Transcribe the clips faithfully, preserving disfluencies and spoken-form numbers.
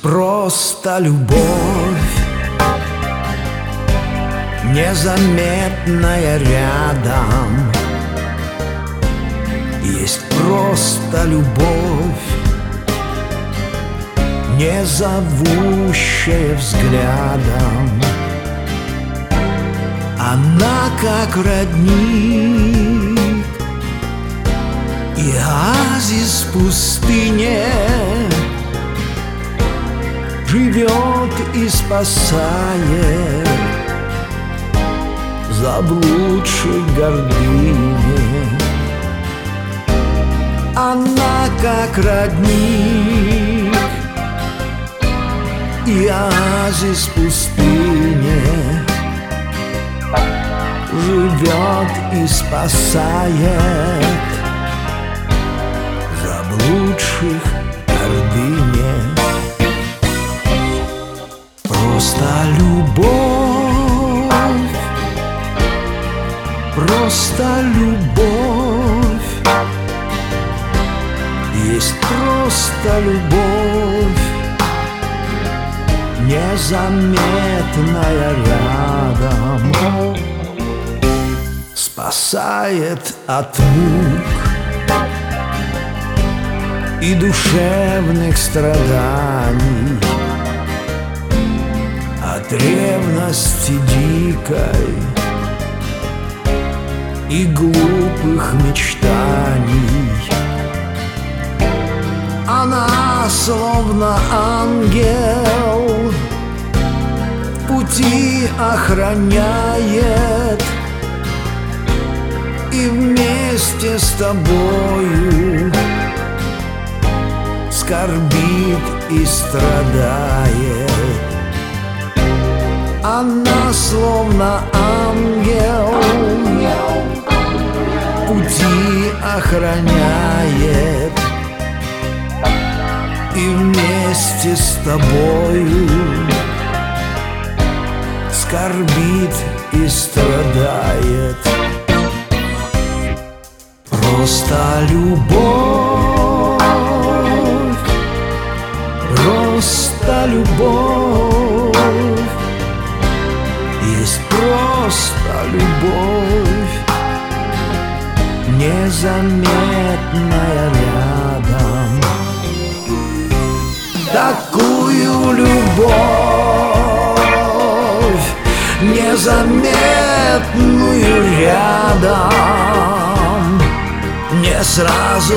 просто любовь, незаметная рядом. Есть просто любовь, не зовущая взглядом. Она как родник и оазис в пустыне, живет и спасает заблудших гордыне. Она как родник и оазис в пустыне, живет и спасает заблудших гордыне. Просто любовь, просто любовь, есть просто любовь, незаметная рядом, спасает от мук и душевных страданий, от ревности дикой и глупых мечтаний. Она словно ангел, пути охраняет и вместе с тобою скорбит и страдает. Она словно ангел, пути охраняет и вместе с тобою скорбит и страдает. Просто любовь, просто любовь, есть просто любовь, незаметная рядом. Такую любовь, незаметную рядом, не сразу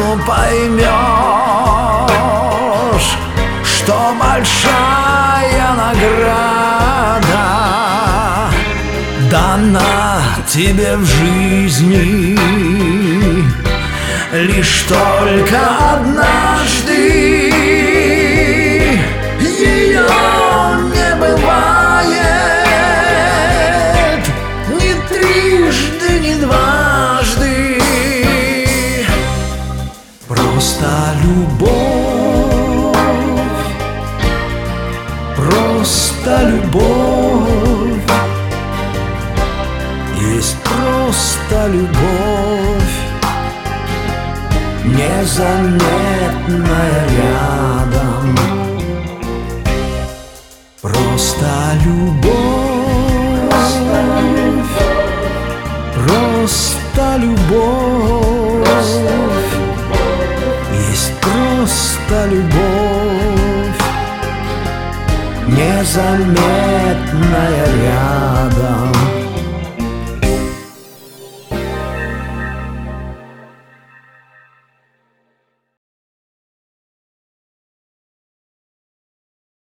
поймешь, что большая награда дана тебе в жизни лишь только однажды. Ее не бывает ни трижды, ни дважды. Просто любовь, просто любовь, есть просто любовь, незаметная рядом. Просто любовь, просто любовь, есть просто любовь, незаметная рядом.